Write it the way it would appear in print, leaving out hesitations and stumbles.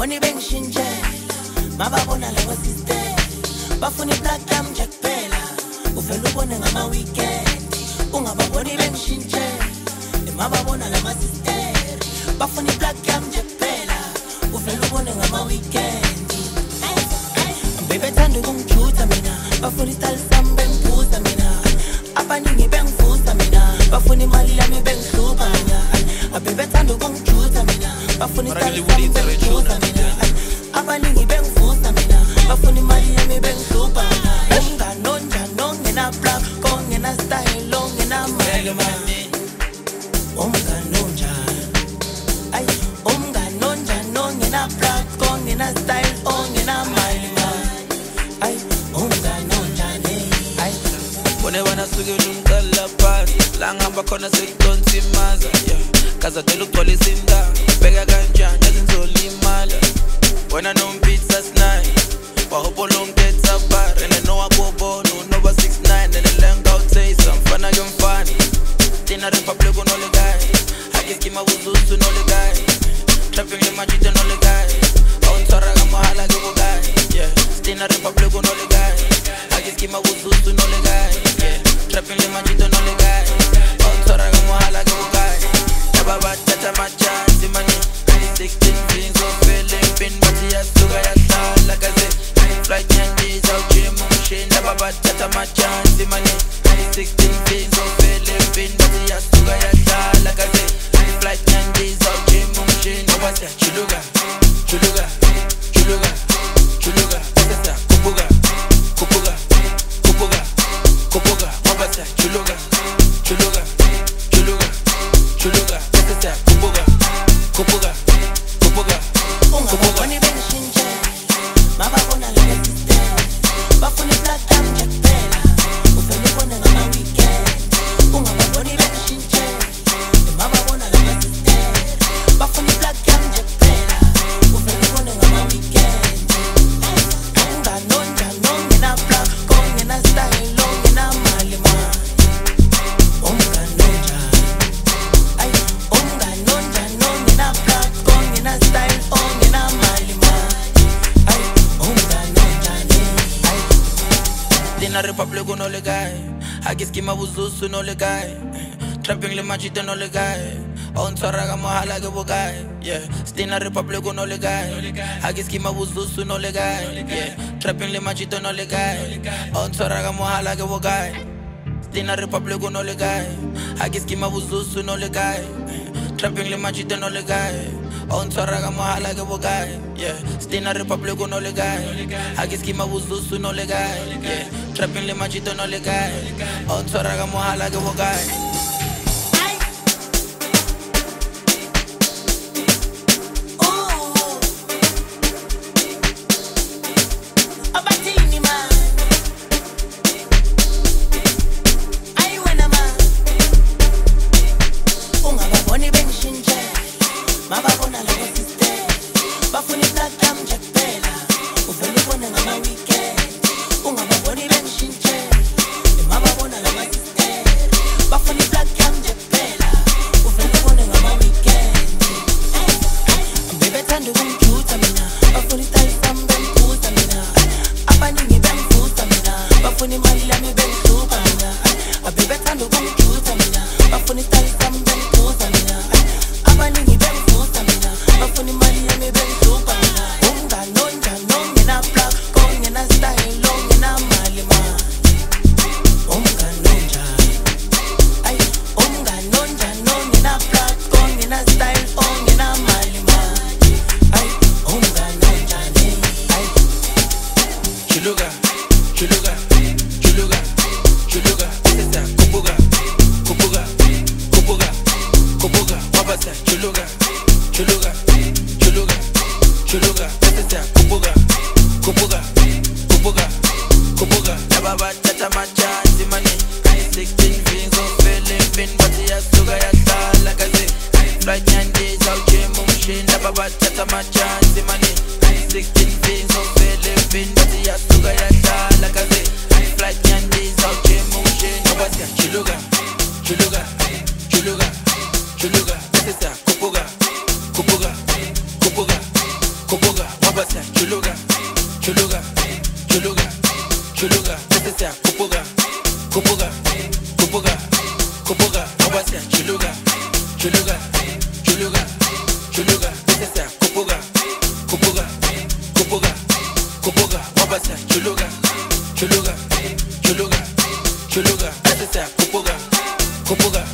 ungababoni bengishintshe mababona labo sister bafuna black jam nje kuphela uvela ubone ngama weekend ungababoni bengishintshe mababona lama sister bafuna black jam nje kuphela uvela ubone ngama weekend baby thanda ukungijutha mina bafuna style sami bengiphuza mina abaningi bengivusa mina bafuna imali yami bengihlupha mina baby thanda ukungijutha mina bafuna style sami bengiphuza mina abaningi bengivusa mina bafuna imali yami bengihlupha mina umngano njani ongena black ongena style ongena mali umngano njani ay umngano njani ongena black ongena style ongena mali ay umngano njani ay bone bana suke lumqala phansi la ngihamba khona seyidonsa imaza kaza dela ukugcwalisa indawo beka kanjani ezinzolimala wena nompizza snai wahopo longeta bar and no abobo no 69 and the lang out say some fana yomfana Tina Republic no le guy akikima buzuzu no le guy trapping le majita no le guy on saraga mahala go guy yeah Tina Republic no le guy akikima buzuzu no le guy yeah trapping le majita no le guy on saraga mahala go guy baba tata macha simani 16 things of feeling pin but ya suga ya sala kaze flight nyanji za uchimu mshinda baba tata macha simani 16 things of feeling pin but ya suga ya sala kaze flight nyanji za uchimu mshinda wasa chuluga chuluga chuluga chuluga sasa kupuga kupuga kupuga kupuga wasa chuluga chuluga chuluga chuluga sasa kupuga kupuga kupuga ungababoni bengishintshe mababona labo sister bafuna black jam nje kuphela uvela ubone ngama weekend ungababoni bengishintshe mababona labo sister bafuna black jam nje kuphela uvela ubone ngama weekend ungano njani ongena black ongena style ongena mali ungano njani ay ungano njani ongena black ongena style ongena mali ay ungano njani ay Tina Republic no le guy akiskima buzuzu no le guy trapping le majita no le guy on saraga mahala go guy yeah Tina Republic no le guy akiskima buzuzu no le guy yeah trapping le majita no le guy on saraga mahala go guy Tina Republic no le guy akiskima buzuzu no le guy trapping le majita no le guy on saraga mahala go guy yeah Tina Republic no le guy akiskima buzuzu no le guy yeah trapping le majita no le guy on saraga mahala go guy abatini man ay wena man ungababoni bengishintshe mababona labo sister bafuna black jam nje kuphela uvela ubone ngama weekend ungababoni bengishintshe mababona labo sister bafuna black jam nje kuphela uvela ubone ngama weekend baby thanda ukungijutha mina bafuna style sami bengiphuza mina abaningi bengivusa mina bafuna imali yami bengihlupha mina baby thanda ukungijutha mina bafuna style sami bengiphuza mina abaningi bengivusa mina bafuna imali yami bengihlupha mina umngano njani ongena black ongena style ongena mali umngano njani ay umngano njani ongena black ongena style ongena mali ay umngano njani ay chuluga chuluga chuluga chuluga sasa kupuga kupuga kupuga kupuga wabasa chuluga chuluga chuluga chuluga sasa kupuga kupuga kupuga kupuga baba tata macha simani 16 things of feeling pin but ya suga ya sala kaze flight nyanji za uchimu mshinda baba tata macha simani 16 things of feeling pin but ya suga ya sala kaze flight nyanji za uchimu mshinda baba chuluga chuluga chuluga chuluga sasa kupuga kupuga kupuga kupuga chuluga, chuluga, chuluga, chuluga, bese siya kupuga, kupuga, kupuga, kupuga, ngoba siya chuluga, chuluga, chuluga, chuluga, bese siya kupuga, kupuga,